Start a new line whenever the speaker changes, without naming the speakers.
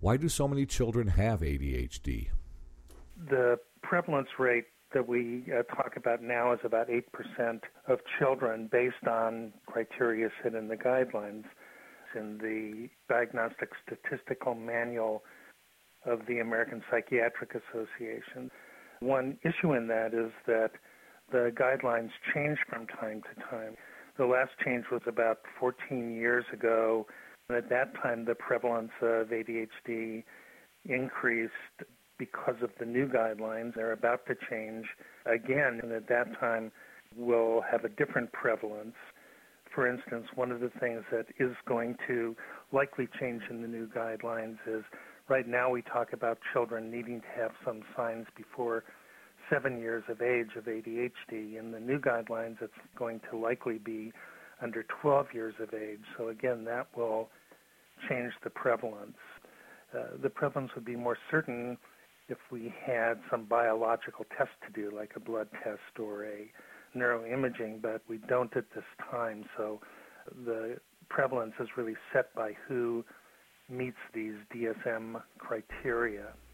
Why do so many children have ADHD?
The prevalence rate that we talk about now is about 8% of children based on criteria set in the guidelines. In the Diagnostic Statistical Manual of the American Psychiatric Association. One issue in that is that the guidelines change from time to time. The last change was about 14 years ago. And at that time, the prevalence of ADHD increased because of the new guidelines. They're about to change again, and at that time, we'll have a different prevalence. For instance, one of the things that is going to likely change in the new guidelines is right now we talk about children needing to have some signs before 7 years of age of ADHD. In the new guidelines, it's going to likely be under 12 years of age. So again, that will change the prevalence. The prevalence would be more certain if we had some biological test to do, like a blood test or a neuroimaging, but we don't at this time. So the prevalence is really set by who meets these DSM criteria.